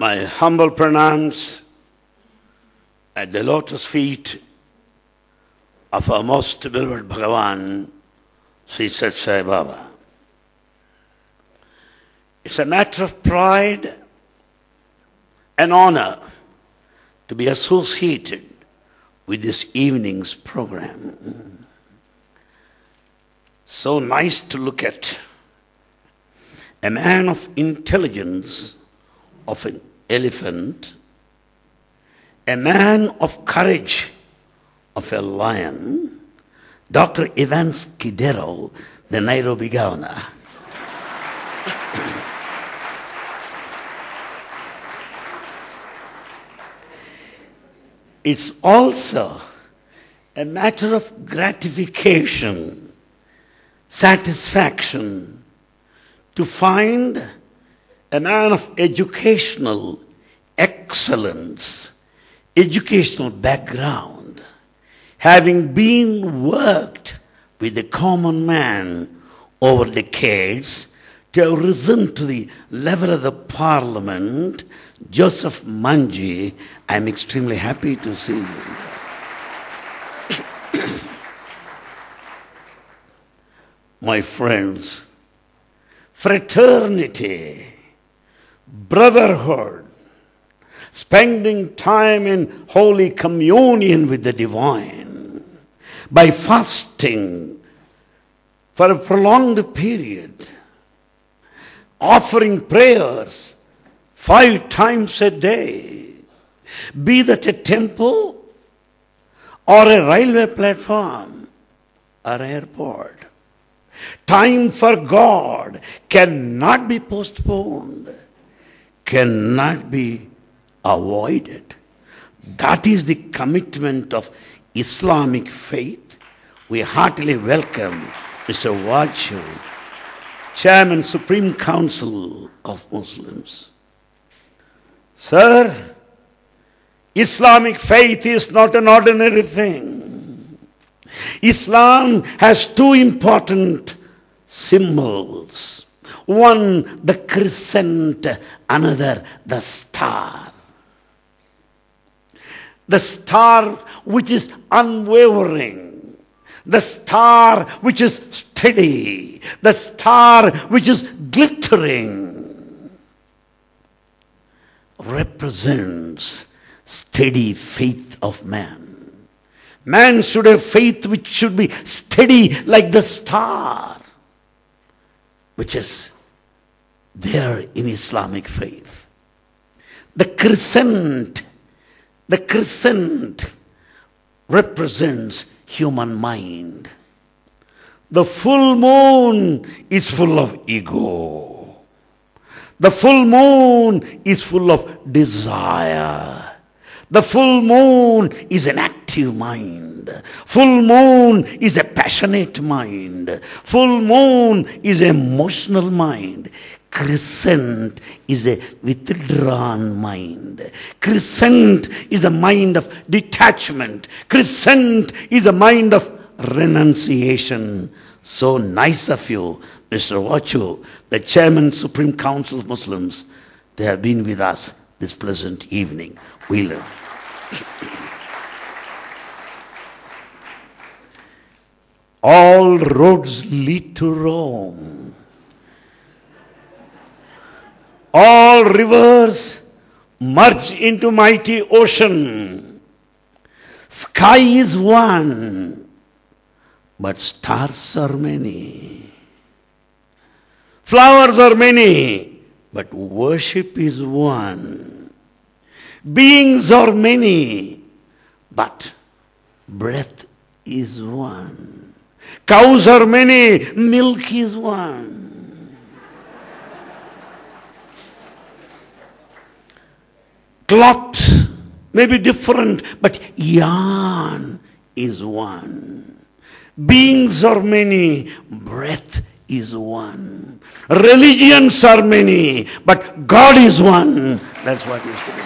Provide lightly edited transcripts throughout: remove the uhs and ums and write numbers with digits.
My humble pranams at the lotus feet of our most beloved Bhagavan, Sri Sathya Sai Baba. It's a matter of pride and honor to be associated with this evening's program. So nice to look at. A man of intelligence of an elephant, a man of courage of a lion, Dr. Evans Kidero, the Nairobi governor. It's also a matter of gratification, satisfaction, to find a man of educational excellence, educational background, having been worked with the common man over decades, to have risen to the level of the parliament, Joseph Manji, I'm extremely happy to see you. My friends, fraternity, brotherhood, spending time in holy communion with the divine, by fasting for a prolonged period, offering prayers 5 times a day, be that a temple or a railway platform or airport. Time for God cannot be postponed, cannot be avoided. That is the commitment of Islamic faith. We heartily welcome Mr. Vachu, Chairman, Supreme Council of Muslims. Sir, Islamic faith is not an ordinary thing. Islam has 2 important symbols. One, the crescent, another, the star. The star which is unwavering, the star which is steady, the star which is glittering, represents steady faith of man. Man should have faith which should be steady like the star, which is there in Islamic faith. The crescent represents human mind. The full moon is full of ego. The full moon is full of desire. The full moon is an active mind. Full moon is a passionate mind. Full moon is an emotional mind. Crescent is a withdrawn mind. Crescent is a mind of detachment. Crescent is a mind of renunciation. So nice of you, Mr. Vachu, the Chairman, Supreme Council of Muslims, to have been with us this pleasant evening. We learn. All roads lead to Rome. All rivers merge into mighty ocean. Sky is one, but stars are many. Flowers are many, but worship is one. Beings are many, but breath is one. Cows are many, milk is one. Cloth may be different, but yarn is one. Beings are many, breath is one. Religions are many, but God is one. That's what used to be.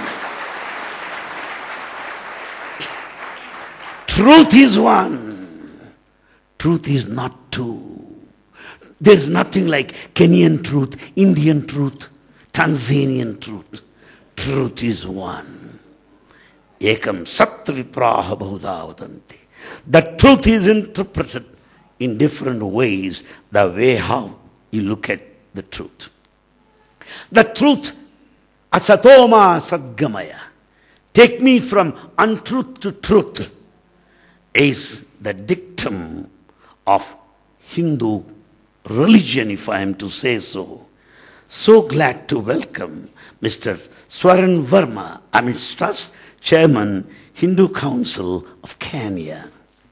Truth is one. Truth is not two. There is nothing like Kenyan truth, Indian truth, Tanzanian truth. truth is one. Ekam sat vipraha bahuda vadanti. The truth is interpreted in different ways, the way how you look at the truth. The truth, asatoma sadgamaya, take me from untruth to truth, is the dictum of Hindu religion, if I am to say so. So glad to welcome Mr. Swaran Verma amidst us, Chairman, Hindu Council of Kenya.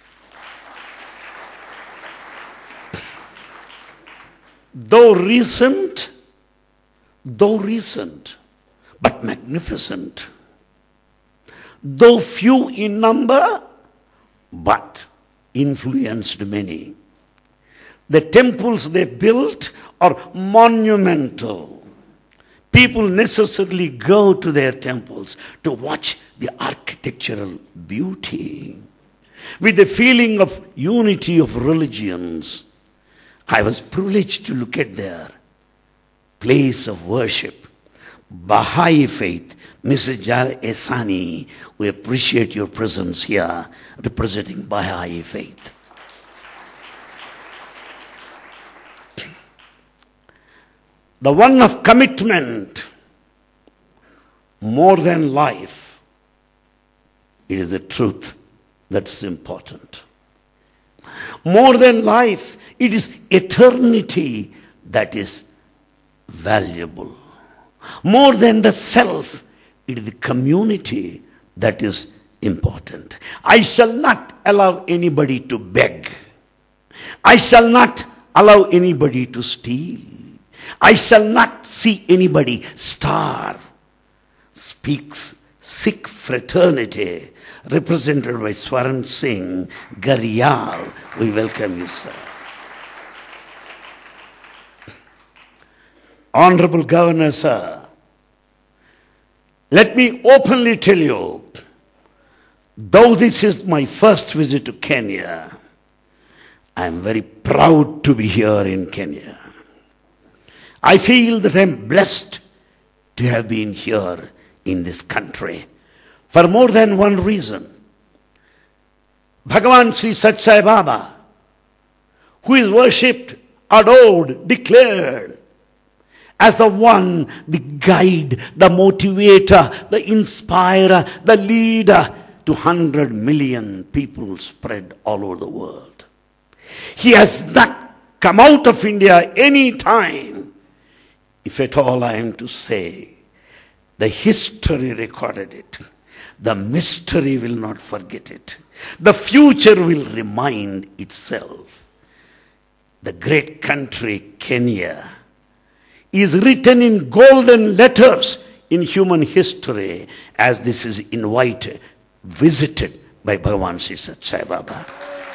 Though recent, but magnificent. Though few in number, but influenced many. The temples they built are monumental. People necessarily go to their temples to watch the architectural beauty. With the feeling of unity of religions, I was privileged to look at their place of worship. Baha'i faith, Mrs. Jal Esani, we appreciate your presence here representing Baha'i faith. The one of commitment, more than life, it is the truth that's important. More than life, it is eternity that is valuable. More than the self, it is the community that is important. I shall not allow anybody to beg. I shall not allow anybody to steal. I shall not see anybody starve. Speaks Sikh fraternity, represented by Swaran Singh Gariyal. We welcome you, sir. Honorable Governor, sir, let me openly tell you, though this is my first visit to Kenya, I am very proud to be here in Kenya. I feel that I am blessed to have been here in this country for more than one reason. Bhagavan Sri Sathya Sai Baba, who is worshipped, adored, declared as the one, the guide, the motivator, the inspirer, the leader to 100 million people spread all over the world. He has not come out of India any time. If at all I am to say, the history recorded it. The mystery will not forget it. The future will remind itself. The great country, Kenya, is written in golden letters in human history as this is visited by Bhagavan Sri Sathya Sai Baba.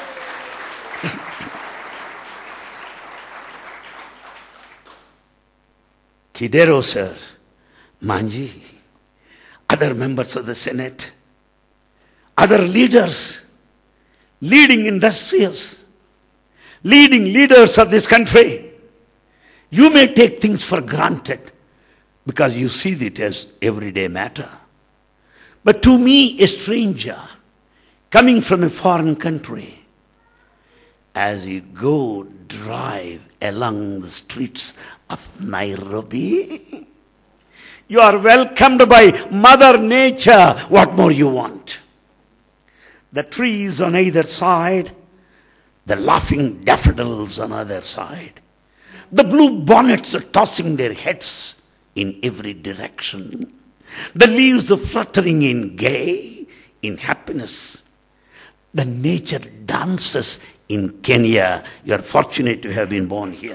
Kidero sir, Manji, other members of the Senate, other leaders, leading industrials, leading leaders of this country, you may take things for granted because you see it as everyday matter. But to me, a stranger coming from a foreign country, as you go drive along the streets of Nairobi, you are welcomed by Mother Nature. What more you want? The trees on either side, the laughing daffodils on either side. The blue bonnets are tossing their heads in every direction. The leaves are fluttering in gay, in happiness. The nature dances in Kenya. You are fortunate to have been born here.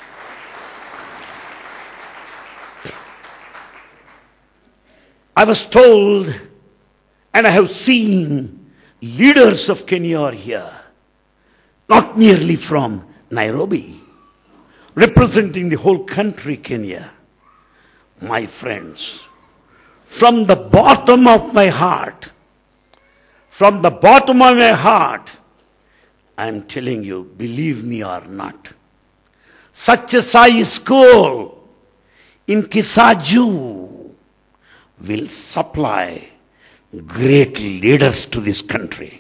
I was told, and I have seen, leaders of Kenya are here, not merely from Nairobi, representing the whole country, Kenya. My friends, from the bottom of my heart, I am telling you, believe me or not, Sathya Sai School in Kisaju, will supply great leaders to this country.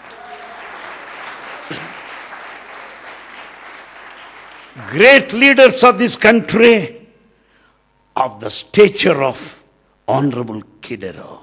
Great leaders of this country of the stature of Honorable Kidero.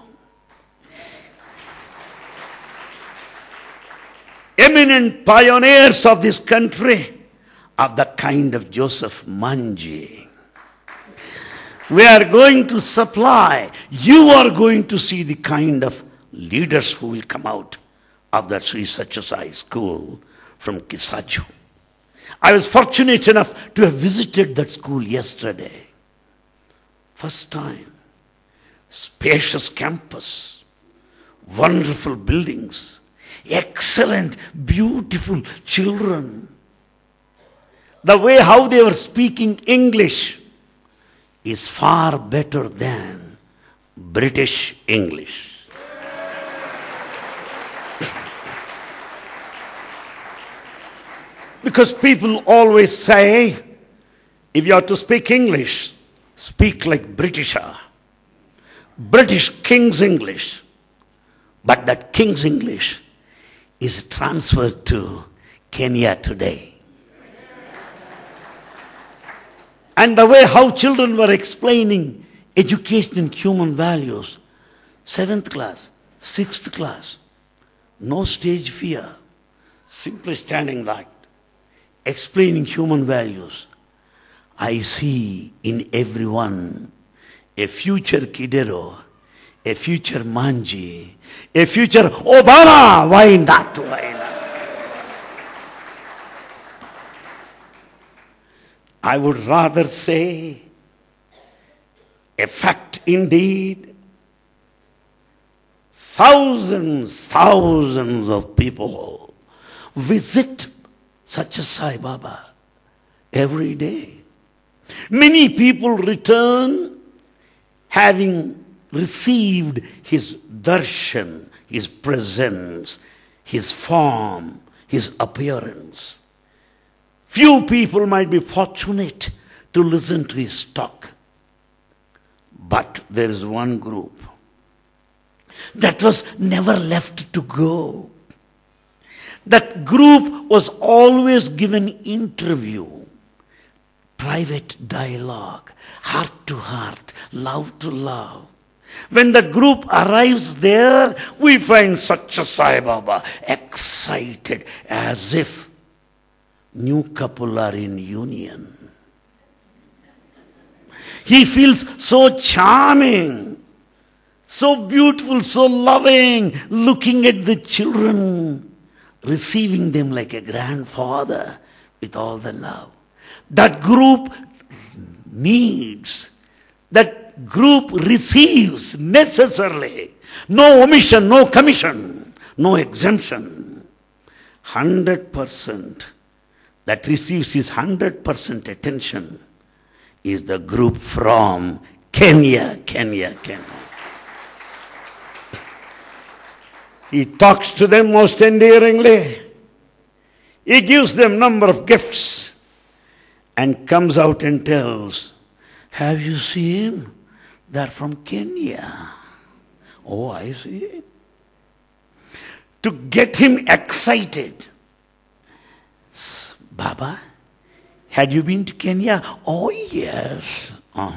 Eminent pioneers of this country of the kind of Joseph Manji. We are going to supply, you are going to see the kind of leaders who will come out of that Sri Satyasai school from Kisaju. I was fortunate enough to have visited that school yesterday. First time. Spacious campus. Wonderful buildings. Excellent, beautiful children. The way how they were speaking English is far better than British English. Because people always say, if you are to speak English, speak like Britisher. British King's English. But that King's English is transferred to Kenya today. And the way how children were explaining education and human values, 7th class, 6th class, no stage fear, simply standing like, explaining human values. I see in everyone a future Kidero, a future Manji, a future Obama. Why not? Why not? I would rather say a fact indeed. Thousands of people visit Satyasai Baba every day. Many people return having received his darshan, his presence, his form, his appearance. Few people might be fortunate to listen to his talk. But there is one group that was never left to go. That group was always given interview, private dialogue, heart to heart, love to love. When the group arrives there, we find Satyasai Baba excited as if new couple are in union. He feels so charming, so beautiful, so loving, looking at the children, receiving them like a grandfather with all the love. That group needs, that group receives necessarily. No omission, no commission, no exemption. 100% that receives his 100% attention is the group from Kenya. He talks to them most endearingly. He gives them number of gifts and comes out and tells, have you seen? They're from Kenya. Oh, I see. To get him excited. Baba, had you been to Kenya? Oh, yes.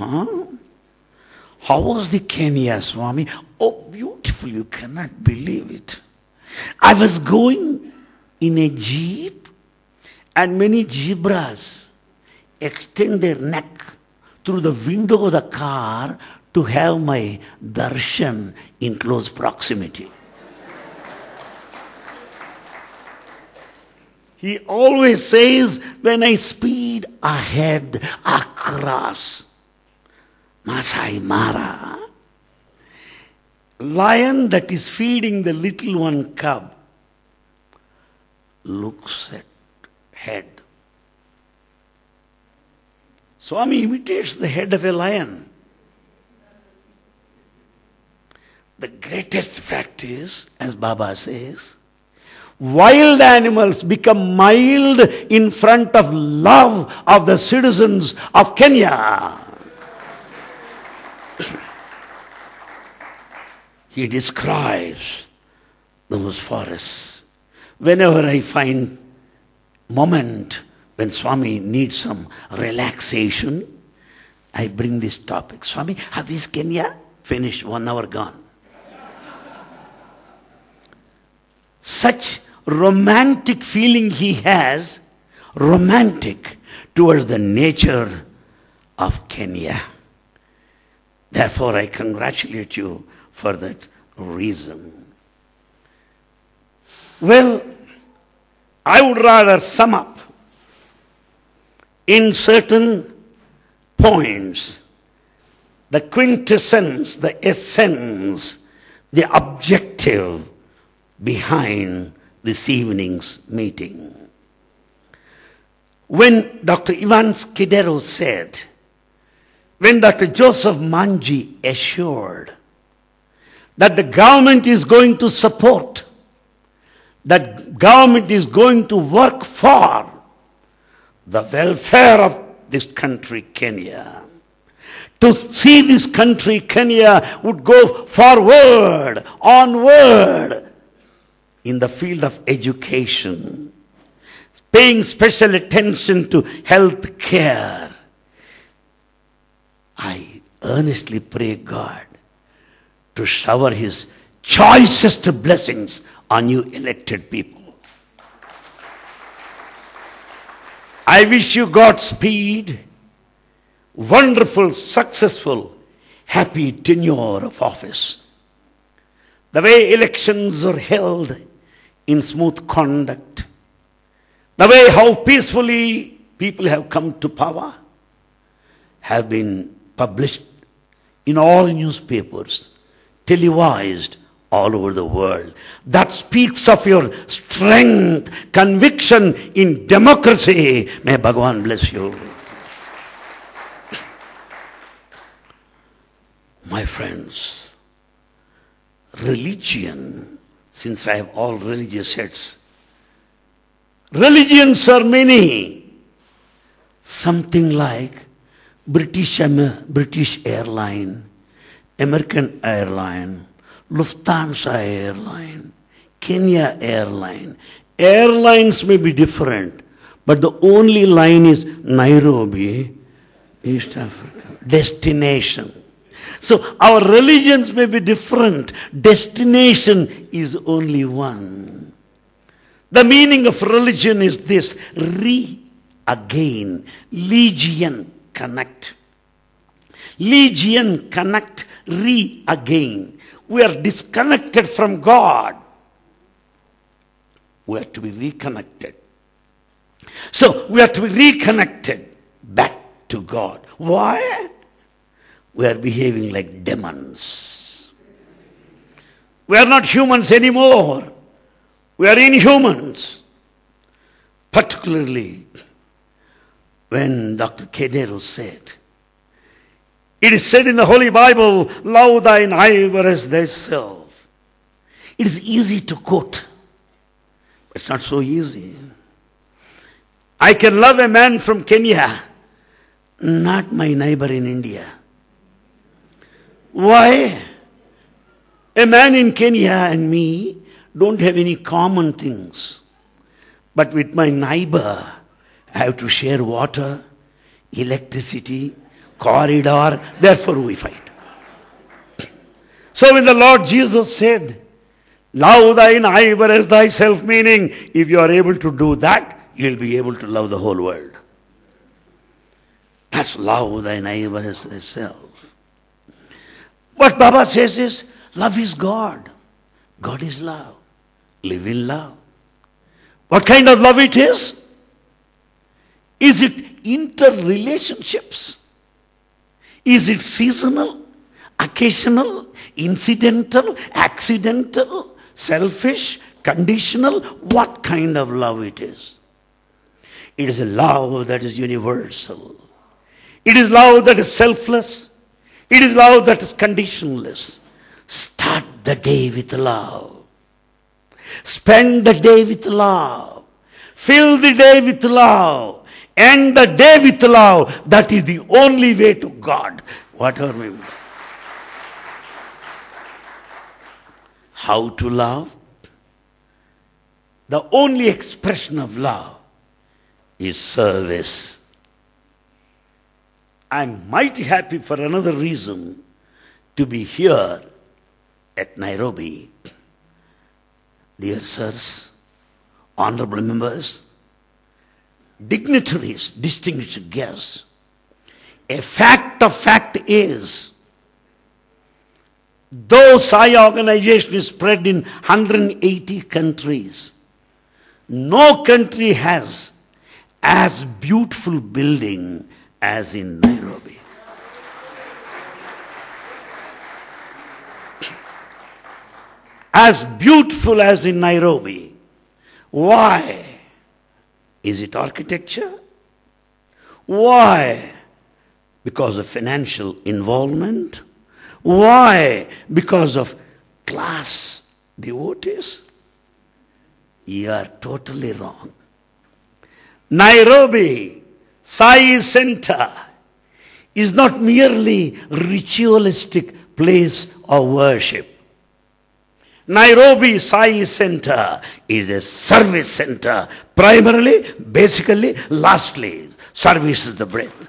How was the Kenya, Swami? Oh, beautiful. You cannot believe it. I was going in a jeep and many zebras extend their neck through the window of the car to have my darshan in close proximity. He always says, when I speed ahead, across Masai Mara, lion that is feeding the little one cub looks at head. Swami imitates the head of a lion. The greatest fact is, as Baba says, wild animals become mild in front of love of the citizens of Kenya. he describes those forests. Whenever I find moment when Swami needs some relaxation, I bring this topic. Swami, how is Kenya? Finished, 1 hour gone. Such romantic feeling he has, romantic towards the nature of Kenya. Therefore, I congratulate you for that reason. Well, I would rather sum up in certain points the quintessence, the essence, the objective behind this evening's meeting. When Dr. Ivan Skidero said, when Dr. Joseph Manji assured that the government is going to support, that government is going to work for the welfare of this country, Kenya. To see this country, Kenya, would go forward, onward in the field of education, paying special attention to health care. I earnestly pray God to shower His choicest blessings on you elected people. I wish you Godspeed, wonderful, successful, happy tenure of office. The way elections are held in smooth conduct, the way how peacefully people have come to power, have been published in all newspapers, televised all over the world. That speaks of your strength, conviction in democracy. May Bhagavan bless you. My friends, religion, since I have all religious heads, religions are many. Something like British Airline, American Airline, Lufthansa Airline, Kenya Airline. Airlines may be different, but the only line is Nairobi, East Africa, destination. So our religions may be different. Destination is only one. The meaning of religion is this: again, legion, connect. Legion, connect, again. We are disconnected from God. We have to be reconnected. So we have to be reconnected back to God. Why? We are behaving like demons. We are not humans anymore. We are inhumans. Particularly when Dr. Kedero said, it is said in the Holy Bible, love thy neighbor as thyself. It is easy to quote, but it's not so easy. I can love a man from Kenya, not my neighbor in India. Why? A man in Kenya and me don't have any common things. But with my neighbor, I have to share water, electricity, corridor, therefore we fight. So when the Lord Jesus said, love thy neighbor as thyself, meaning if you are able to do that, you'll be able to love the whole world. That's love thy neighbor as thyself. What Baba says is, love is God. God is love. Live in love. What kind of love it is? Is it interrelationships? Is it seasonal, occasional, incidental, accidental, selfish, conditional? What kind of love it is? It is a love that is universal. It is love that is selfless. It is love that is conditionless. Start the day with love. Spend the day with love. Fill the day with love. End the day with love. That is the only way to God. What are we? How to love? The only expression of love is service. I'm mighty happy for another reason to be here at Nairobi. Dear sirs, honorable members, dignitaries, distinguished guests, a fact of fact is, though Sai organization is spread in 180 countries, no country has as beautiful building as in Nairobi. As beautiful as in Nairobi. Why? Is it architecture? Why? Because of financial involvement? Why? Because of class devotees? You are totally wrong. Nairobi Sai Center is not merely ritualistic place of worship. Nairobi Sai Center is a service center. Primarily, basically, lastly, service is the breath.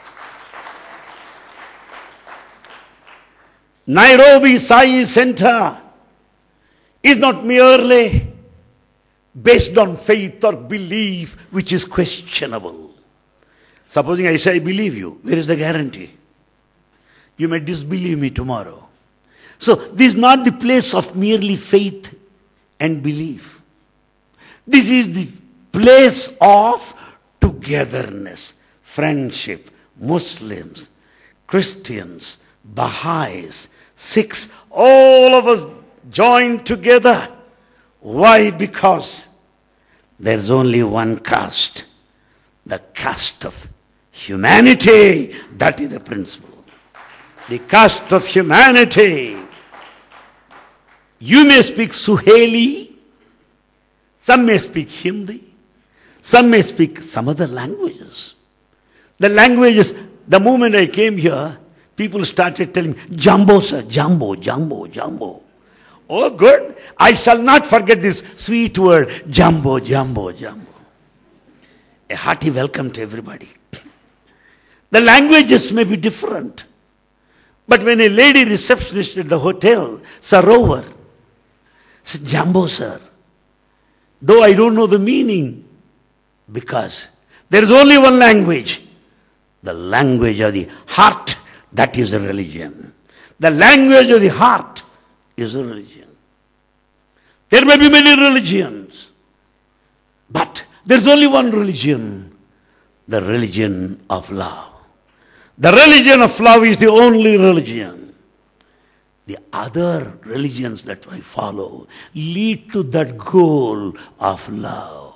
Nairobi Sai Center is not merely based on faith or belief which is questionable. Supposing I say I believe you, where is the guarantee? You may disbelieve me tomorrow. So this is not the place of merely faith and belief. This is the place of togetherness, friendship, Muslims, Christians, Baha'is, Sikhs, all of us joined together. Why? Because there is only one caste, the caste of humanity. That is the principle. The caste of humanity. You may speak Suheli, some may speak Hindi, some may speak some other languages. The languages, the moment I came here, people started telling me, Jumbo sir, Jumbo, Jumbo, Jumbo. Oh good, I shall not forget this sweet word, Jumbo, Jumbo, Jumbo. A hearty welcome to everybody. The languages may be different. But when a lady receptionist at the hotel, Sarovar, said, Jumbo sir, though I don't know the meaning, because there is only one language, the language of the heart, that is a religion. The language of the heart is a religion. There may be many religions, but there is only one religion, the religion of love. The religion of love is the only religion. The other religions that I follow lead to that goal of love.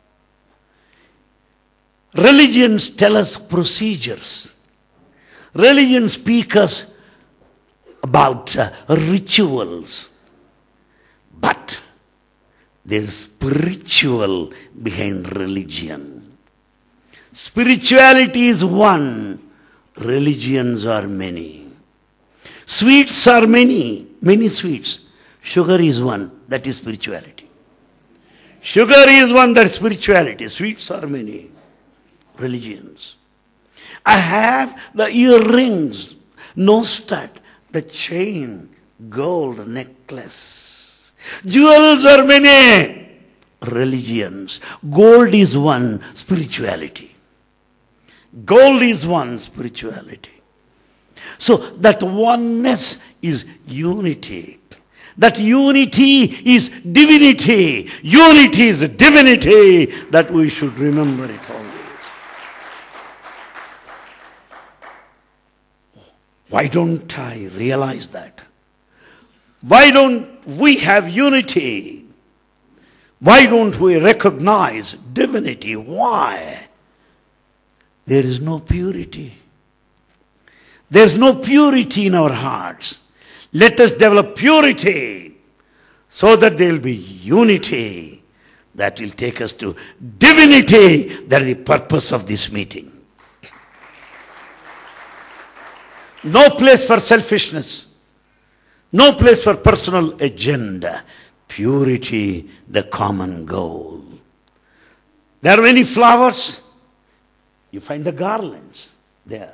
Religions tell us procedures. Religions speak us about rituals. But there is spiritual behind religion. Spirituality is one. Religions are many. Sweets are many. Many sweets. Sugar is one. That is spirituality. Sugar is one. That is spirituality. Sweets are many. Religions. I have the earrings, nose stud, the chain, gold necklace. Jewels are many. Religions. Gold is one, spirituality. Gold is one, spirituality. So that oneness is unity. That unity is divinity. Unity is divinity. That we should remember it always. Why don't I realize that? Why don't we have unity? Why don't we recognize divinity? Why? There is no purity. There is no purity in our hearts. Let us develop purity so that there will be unity that will take us to divinity. That is the purpose of this meeting. No place for selfishness. No place for personal agenda. Purity, the common goal. There are many flowers. You find the garlands there.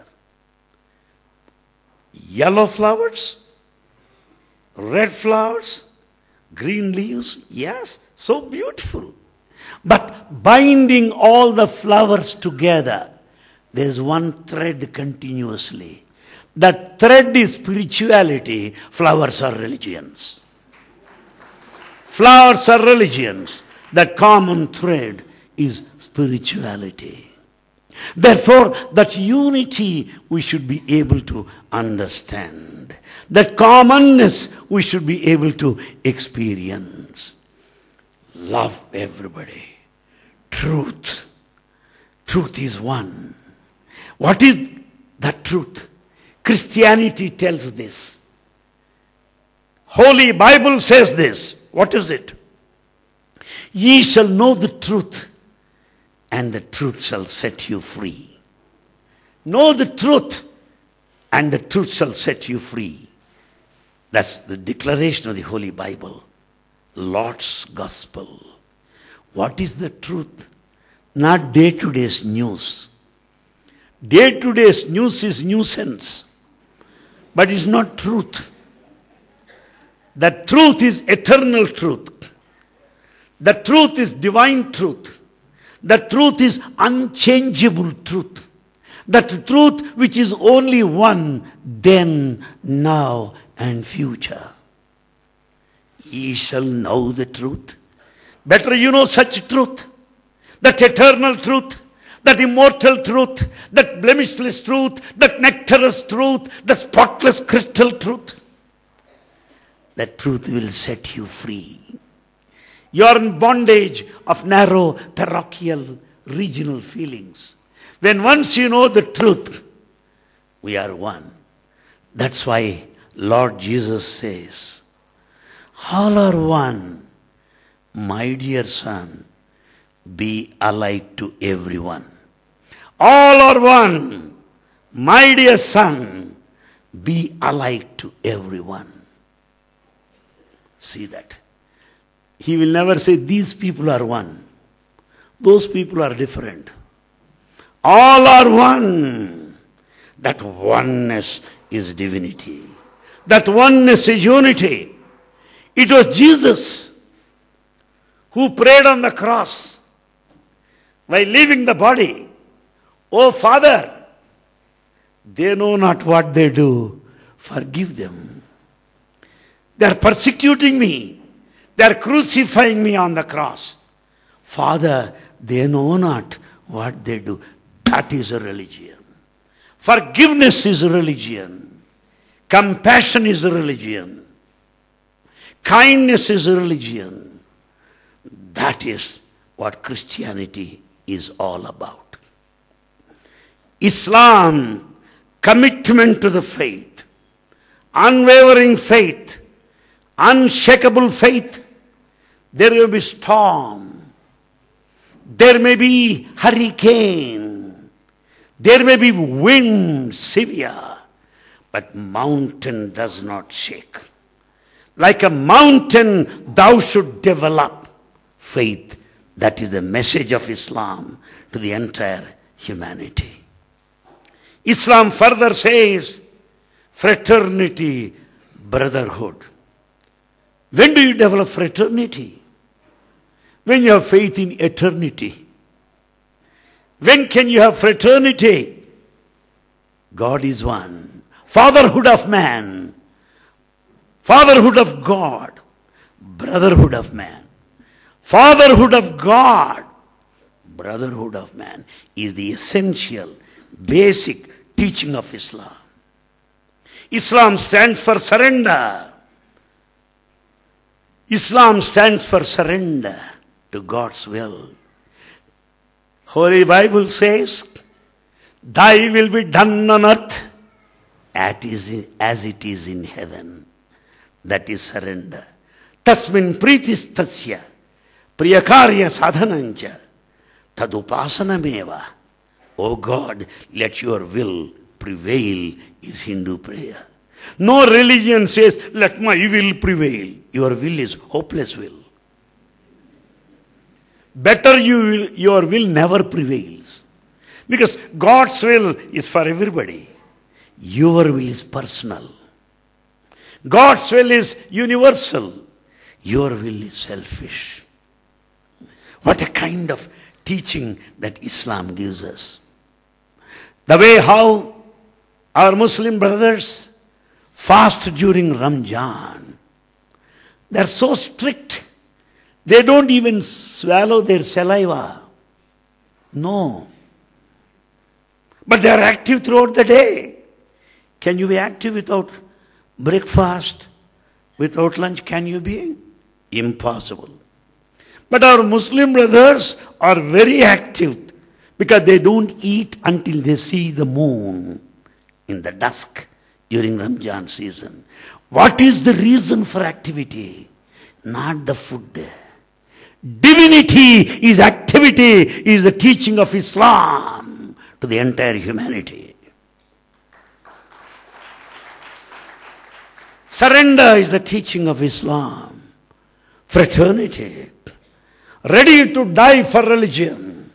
Yellow flowers, red flowers, green leaves. Yes, so beautiful. But binding all the flowers together, there's one thread continuously. That thread is spirituality. Flowers are religions. Flowers are religions. That common thread is spirituality. Therefore, that unity we should be able to understand. That commonness we should be able to experience. Love everybody. Truth. Truth is one. What is that truth? Christianity tells this. Holy Bible says this. What is it? Ye shall know the truth, and the truth shall set you free. Know the truth, and the truth shall set you free. That's the declaration of the Holy Bible. Lord's Gospel. What is the truth? Not day-to-day news. Day-to-day news is nuisance, but it's not truth. The truth is eternal truth. The truth is divine truth. The truth is unchangeable truth. That truth which is only one, then, now, and future. Ye shall know the truth. Better you know such truth. That eternal truth, that immortal truth, that blemishless truth, that nectarous truth, the spotless crystal truth. That truth will set you free. You are in bondage of narrow, parochial, regional feelings. When once you know the truth, we are one. That's why Lord Jesus says, all are one. My dear son, be alike to everyone. All are one. My dear son, be alike to everyone. See that. He will never say, these people are one. Those people are different. All are one. That oneness is divinity. That oneness is unity. It was Jesus who prayed on the cross while leaving the body. Oh Father, they know not what they do. Forgive them. They are persecuting me. They are crucifying me on the cross. Father, they know not what they do. That is a religion. Forgiveness is a religion. Compassion is a religion. Kindness is a religion. That is what Christianity is all about. Islam, commitment to the faith, unwavering faith, unshakable faith. There will be storm. There may be hurricane. There may be wind severe. But mountain does not shake. Like a mountain, thou should develop faith. That is the message of Islam to the entire humanity. Islam further says, fraternity, brotherhood. When do you develop fraternity? When you have faith in eternity. When can you have fraternity? God is one. Fatherhood of man. Fatherhood of God. Brotherhood of man. Fatherhood of God. Brotherhood of man is the essential, basic teaching of Islam. Islam stands for surrender. Islam stands for surrender to God's will. Holy Bible says, thy will be done on earth as it is in heaven. That is surrender. Tasmin pritistasya priyakarya sadhanancha tadupasanameva. O God, let your will prevail is Hindu prayer. No religion says, let my will prevail. Your will is hopeless will. Better your will never prevails. Because God's will is for everybody. Your will is personal. God's will is universal. Your will is selfish. What a kind of teaching that Islam gives us. The way how our Muslim brothers fast during Ramjan. They are so strict. They don't even swallow their saliva. No. But they are active throughout the day. Can you be active without breakfast, without lunch? Can you be? Impossible. But our Muslim brothers are very active because they don't eat until they see the moon in the dusk during Ramjan season. What is the reason for activity? Not the food. Divinity is activity, is the teaching of Islam to the entire humanity. Surrender is the teaching of Islam. Fraternity. Ready to die for religion.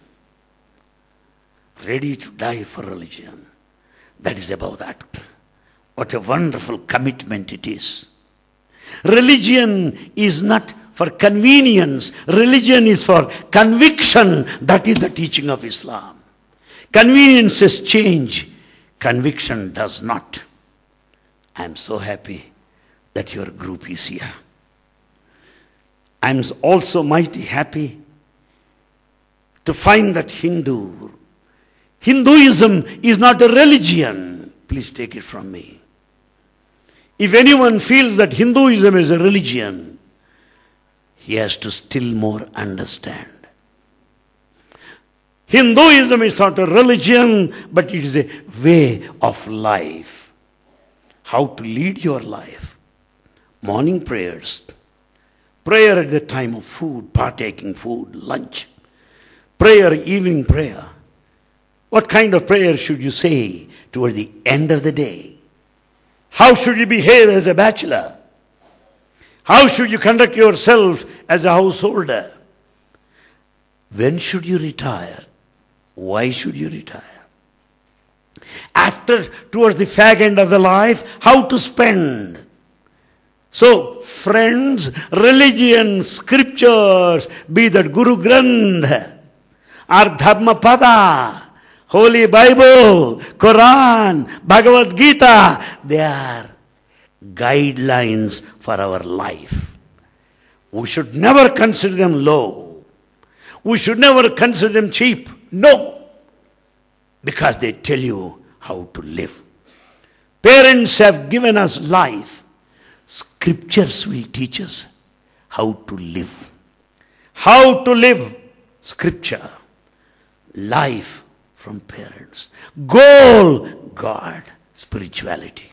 Ready to die for religion. That is about that. What a wonderful commitment it is. Religion is not for convenience. Religion is for conviction. That is the teaching of Islam. Conveniences change. Conviction does not. I am so happy that your group is here. I am also mighty happy to find that Hinduism is not a religion. Please take it from me. If anyone feels that Hinduism is a religion, he has to still more understand. Hinduism is not a religion, but it is a way of life. How to lead your life. Morning prayers. Prayer at the time of food, partaking food, lunch. Prayer, evening prayer. What kind of prayer should you say toward the end of the day? How should you behave as a bachelor? How should you conduct yourself as a householder? When should you retire? Why should you retire? After, towards the fag end of the life, how to spend? So, friends, religion, scriptures, be that Guru Granth, or Dhammapada, Holy Bible, Quran, Bhagavad Gita, they are guidelines for our life. We should never consider them low. We should never consider them cheap. No. Because they tell you how to live. Parents have given us life. Scriptures will teach us how to live. How to live. Scripture. Life from parents. Goal, God. Spirituality.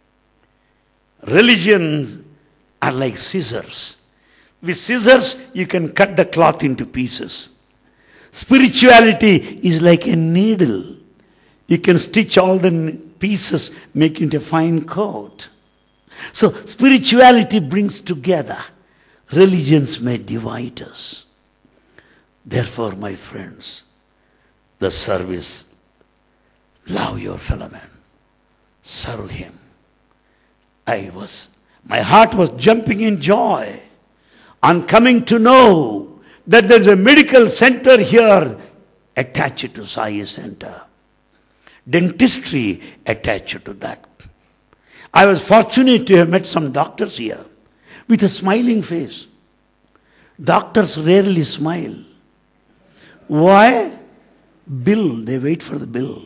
Religions are like scissors. With scissors, you can cut the cloth into pieces. Spirituality is like a needle. You can stitch all the pieces, make it a fine coat. So, spirituality brings together. Religions may divide us. Therefore, my friends, the service, love your fellow man. Serve him. My heart was jumping in joy on coming to know that there's a medical center here attached to Sai Center. Dentistry attached to that. I was fortunate to have met some doctors here with a smiling face. Doctors rarely smile. Why? Bill, they wait for the bill.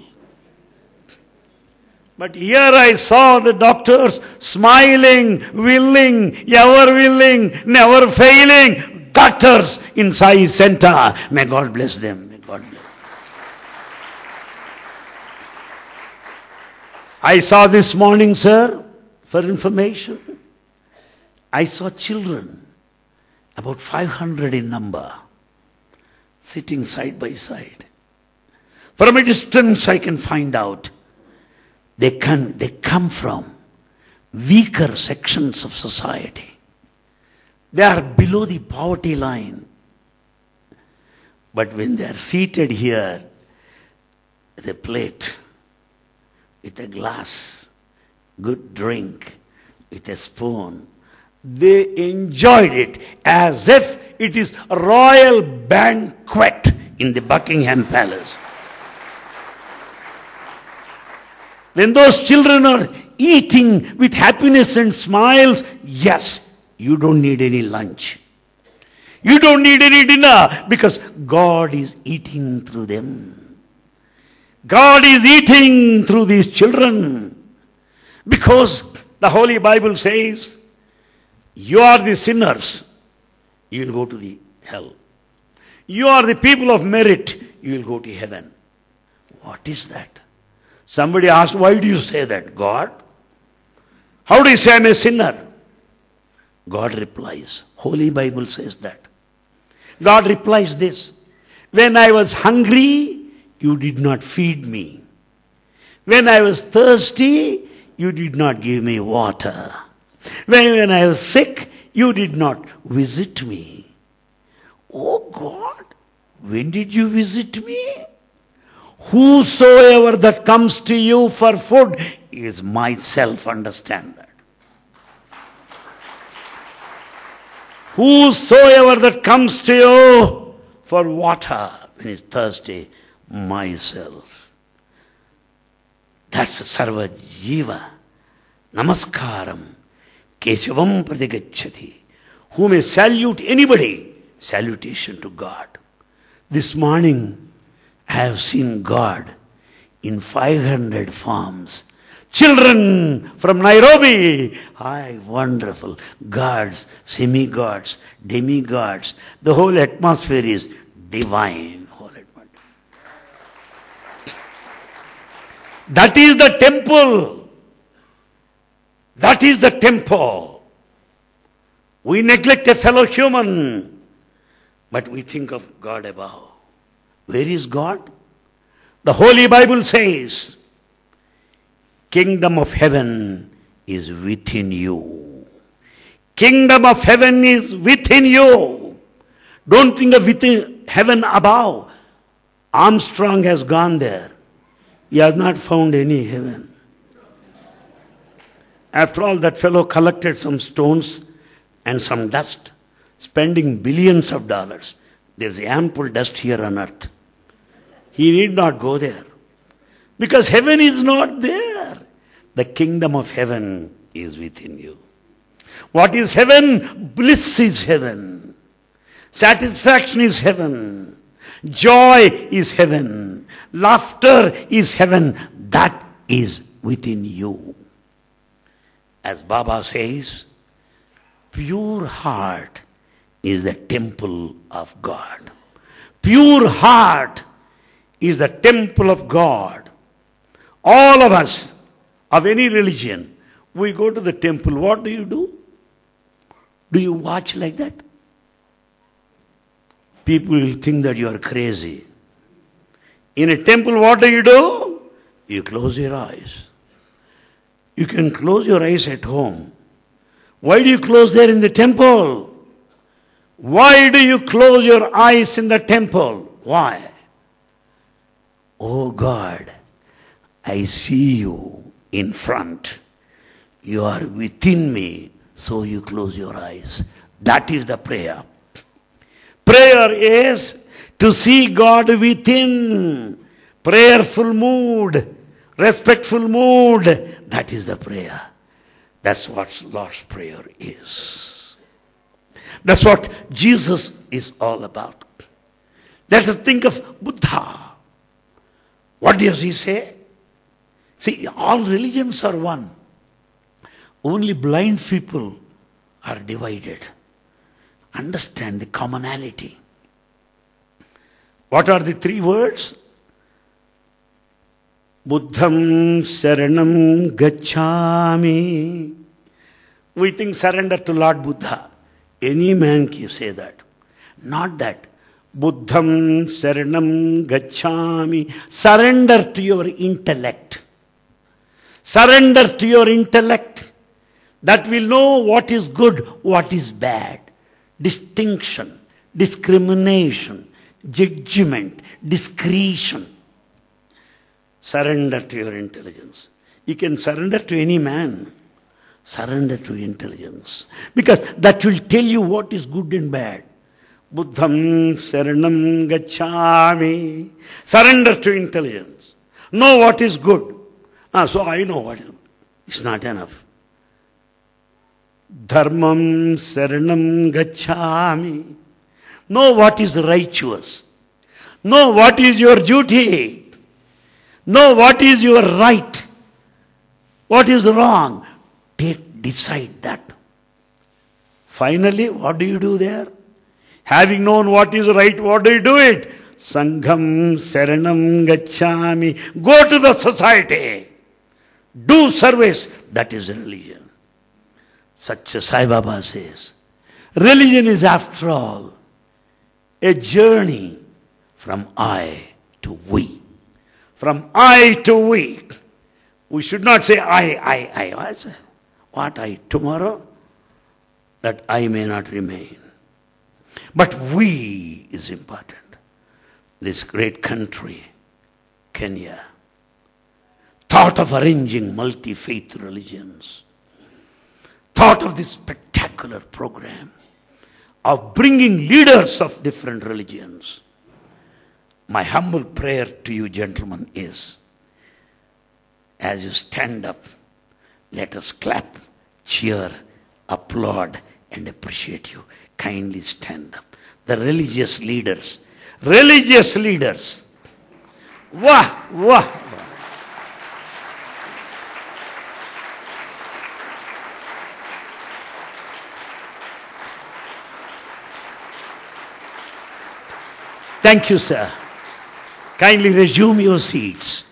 But here I saw the doctors smiling, willing, ever willing, never failing. Doctors in Sai Center. May God bless them. May God bless them. I saw this morning, sir, for information, I saw children, about 500 in number, sitting side by side. From a distance I can find out they come from weaker sections of society. They are below the poverty line. But when they are seated here with a plate, with a glass, good drink, with a spoon, they enjoyed it as if it is a royal banquet in the Buckingham Palace. When those children are eating with happiness and smiles, yes, you don't need any lunch. You don't need any dinner because God is eating through them. God is eating through these children. Because the Holy Bible says, you are the sinners, you will go to the hell. You are the people of merit, you will go to heaven. What is that? Somebody asked, why do you say that, God? How do you say I'm a sinner? God replies, Holy Bible says that. God replies this, when I was hungry, you did not feed me. When I was thirsty, you did not give me water. When I was sick, you did not visit me. Oh God, when did you visit me? Whosoever that comes to you for food is myself, understand that. Whosoever that comes to you for water when he's thirsty, myself. That's Sarva Jiva Namaskaram Keshavam Pratigacchati. Who may salute anybody, salutation to God. This morning I have seen God in 500 forms. Children from Nairobi, wonderful. Gods, semi-gods, demigods. The whole atmosphere is divine. That is the temple. That is the temple. We neglect a fellow human, but we think of God above. Where is God? The Holy Bible says, Kingdom of heaven is within you. Kingdom of heaven is within you. Don't think of within heaven above. Armstrong has gone there. He has not found any heaven. After all, that fellow collected some stones and some dust, spending billions of dollars. There's ample dust here on earth. He need not go there. Because heaven is not there. The kingdom of heaven is within you. What is heaven? Bliss is heaven. Satisfaction is heaven. Joy is heaven. Laughter is heaven. That is within you. As Baba says, pure heart is the temple of God. Pure heart is the temple of God. All of us, of any religion, we go to the temple. What do? Do you watch like that? People will think that you are crazy. In a temple, what do? You close your eyes. You can close your eyes at home. Why do you close there in the temple? Why do you close your eyes in the temple? Why? Oh God, I see you in front. You are within me, so you close your eyes. That is the prayer. Prayer is to see God within. Prayerful mood, respectful mood. That is the prayer. That's what Lord's Prayer is. That's what Jesus is all about. Let us think of Buddha. What does he say? See, all religions are one. Only blind people are divided. Understand the commonality. What are the three words? Buddham Saranam Gacchami. We think surrender to Lord Buddha. Any man can say that. Not that. Buddham Saranam Gacchami. Surrender to your intellect. Surrender to your intellect. that will know what is good, what is bad. Distinction, discrimination, judgment, discretion. Surrender to your intelligence. You can surrender to any man. Surrender to intelligence. Because that will tell you what is good and bad. Buddham saranam gacchami. Surrender to intelligence. Know what is good. So I know what is good. It's not enough. Dharmam saranam gacchami. Know what is righteous. Know what is your duty. Know what is your right. What is wrong. Decide that. Finally, what do you do there? Having known what is right, what do you do it? Sangham saranam gacchami. Go to the society. Do service. That is religion. Such as Sai Baba says, religion is after all a journey from I to we. From I to we. We should not say I. What I? Tomorrow? That I may not remain. But we is important. This great country, Kenya, thought of arranging multi-faith religions, thought of this spectacular program of bringing leaders of different religions. My humble prayer to you, gentlemen, is as you stand up, let us clap, cheer, applaud, and appreciate you. Kindly stand up. The religious leaders. Religious leaders. Wah, wah. Thank you, sir. Kindly resume your seats.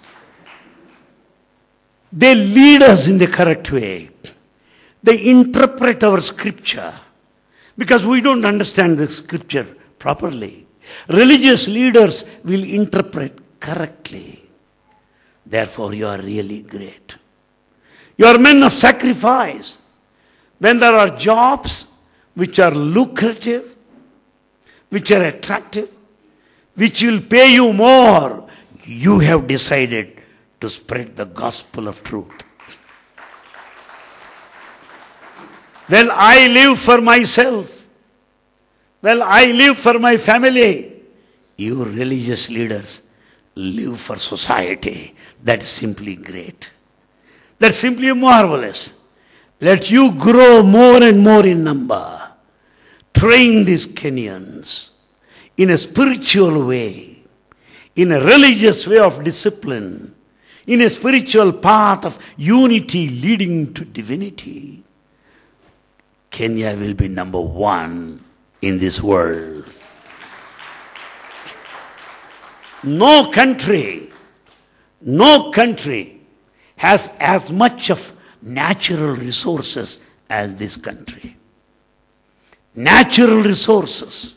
They lead us in the correct way. They interpret our scripture because we don't understand the scripture properly. Religious leaders will interpret correctly. Therefore, you are really great. You are men of sacrifice. When there are jobs which are lucrative, which are attractive, which will pay you more, you have decided to spread the gospel of truth. Well, I live for myself. Well, I live for my family. You religious leaders live for society. That's simply great. That's simply marvelous. Let you grow more and more in number. Train these Kenyans in a spiritual way, in a religious way of discipline, in a spiritual path of unity leading to divinity. Kenya will be number one in this world. No country has as much of natural resources as this country. Natural resources.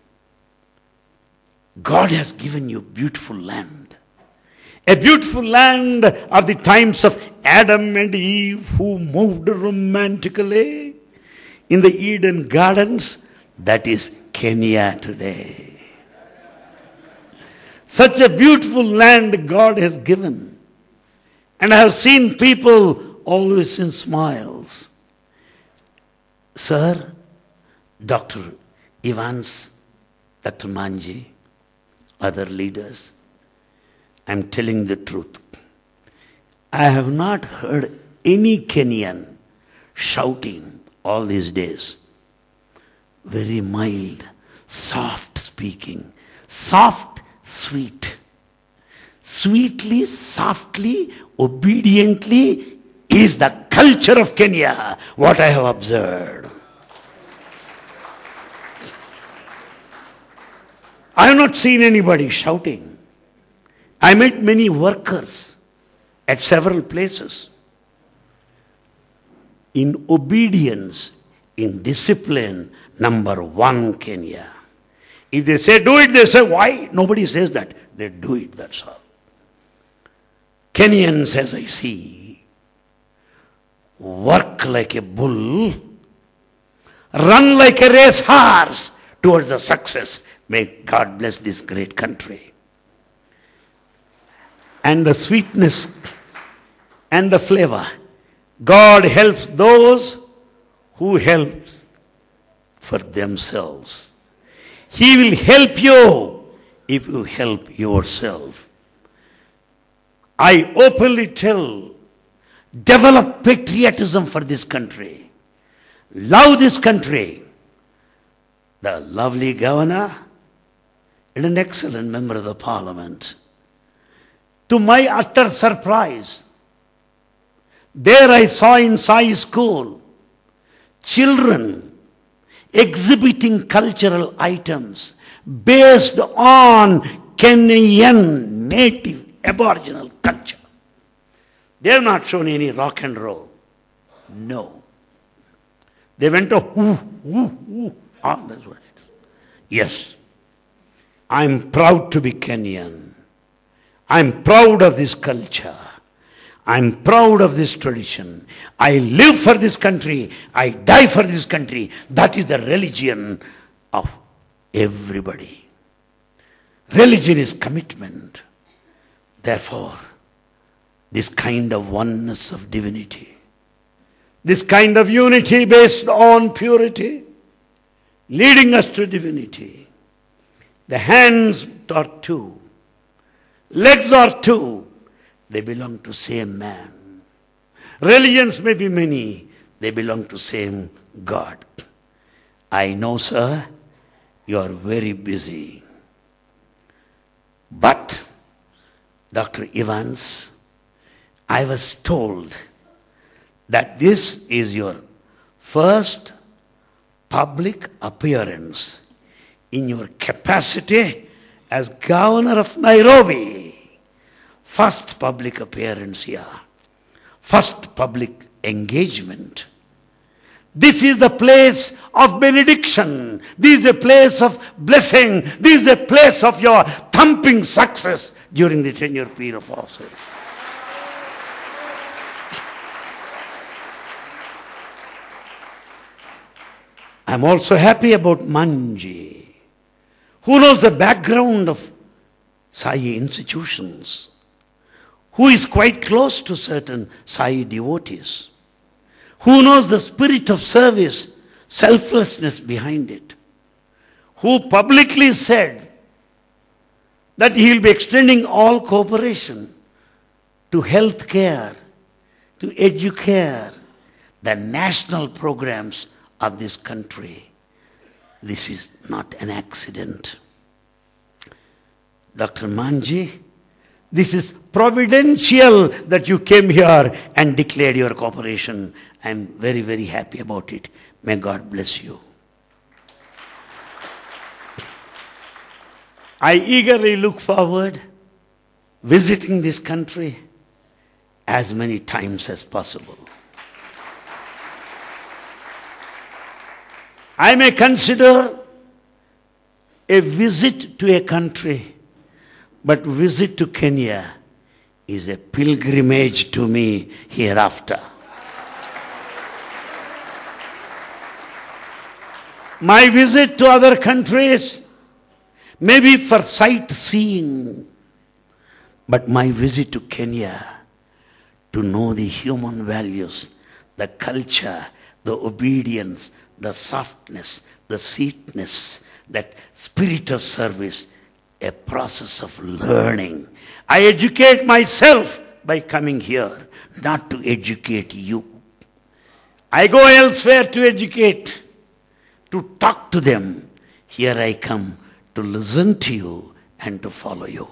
God has given you beautiful land. A beautiful land are the times of Adam and Eve who moved romantically in the Eden gardens. That is Kenya today. Such a beautiful land God has given. And I have seen people always in smiles. Sir, Dr. Evans, Dr. Manji, other leaders, I'm telling the truth. I have not heard any Kenyan shouting all these days. Very mild, soft speaking, soft, sweet. Sweetly, softly, obediently is the culture of Kenya, what I have observed. I have not seen anybody shouting. I met many workers at several places. In obedience, in discipline, number one Kenya. If they say do it, they say why? Nobody says that. They do it, that's all. Kenyans, as I see, work like a bull, run like a racehorse towards the success. May God bless this great country. And the sweetness and the flavor. God helps those who helps for themselves. He will help you if you help yourself. I openly tell, develop patriotism for this country. Love this country. The lovely governor and an excellent member of the parliament. To my utter surprise, there I saw in Sai School children exhibiting cultural items based on Kenyan native aboriginal culture. They have not shown any rock and roll. No. They went to whoo. Ah, that's what it is. Yes. I'm proud to be Kenyan. I'm proud of this culture. I'm proud of this tradition. I live for this country. I die for this country. That is the religion of everybody. Religion is commitment. Therefore, this kind of oneness of divinity, this kind of unity based on purity, leading us to divinity. The hands are two, legs are two, they belong to same man. Religions may be many, they belong to same God. I know, sir, you are very busy. But, Dr. Evans, I was told that this is your first public appearance in your capacity as governor of Nairobi. First public appearance here. First public engagement. This is the place of benediction. This is the place of blessing. This is the place of your thumping success during the tenure period of office. I'm also happy about Manji, who knows the background of Sai institutions, who is quite close to certain Sai devotees, who knows the spirit of service, selflessness behind it, who publicly said that he will be extending all cooperation to health care, to educare, the national programs of this country. This is not an accident. Dr. Manji, this is providential that you came here and declared your cooperation. I am very, very happy about it. May God bless you. I eagerly look forward visiting this country as many times as possible. I may consider a visit to a country, but visit to Kenya is a pilgrimage to me hereafter. My visit to other countries may be for sightseeing, but my visit to Kenya to know the human values, the culture, the obedience, the softness, the sweetness, that spirit of service, a process of learning. I educate myself by coming here, not to educate you. I go elsewhere to educate, to talk to them. Here I come to listen to you and to follow you.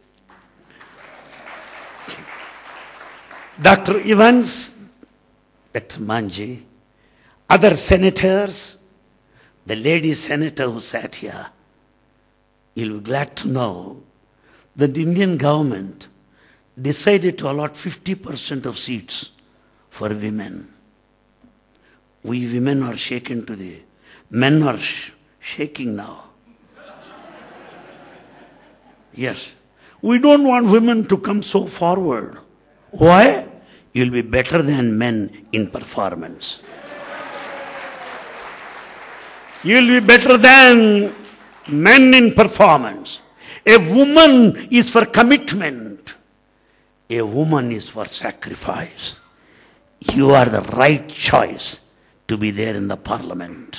Dr. Evans, Dr. Manji, other senators, the lady senator who sat here, you'll be glad to know that the Indian government decided to allot 50% of seats for women. We women are shaken to the men are shaking now. Yes. We don't want women to come so forward. Why? you'll be better than men in performance. You'll be better than men in performance. A woman is for commitment. A woman is for sacrifice. You are the right choice to be there in the parliament.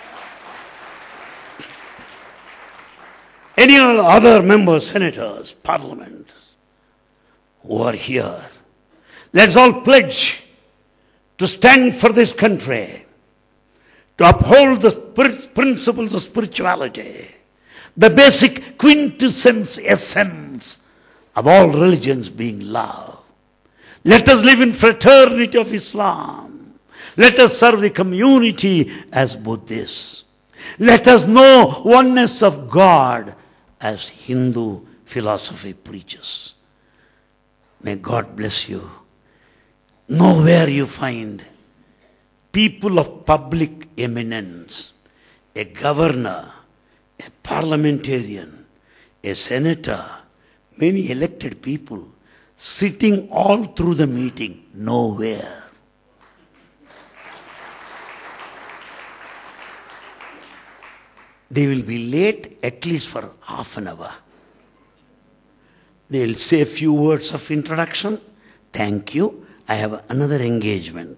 Any other members, senators, parliament who are here, let's all pledge to stand for this country, to uphold the principles of spirituality, the basic quintessence essence of all religions being love. Let us live in fraternity of Islam. Let us serve the community as Buddhists. Let us know oneness of God as Hindu philosophy preaches. May God bless you. Nowhere you find people of public eminence, a governor, a parliamentarian, a senator, many elected people sitting all through the meeting. Nowhere. They will be late at least for half an hour. They will say a few words of introduction. Thank you. I have another engagement.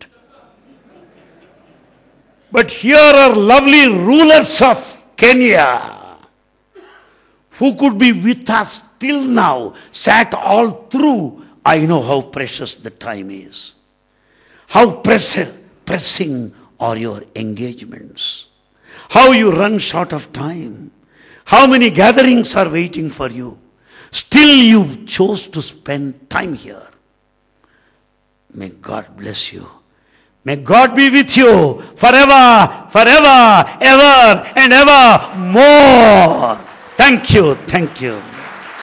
But here are lovely rulers of Kenya who could be with us till now, sat all through. I know how precious the time is. How pressing are your engagements. How you run short of time. How many gatherings are waiting for you. Still you chose to spend time here. May God bless you. May God be with you forever, forever, ever and ever more. Thank you. Thank you.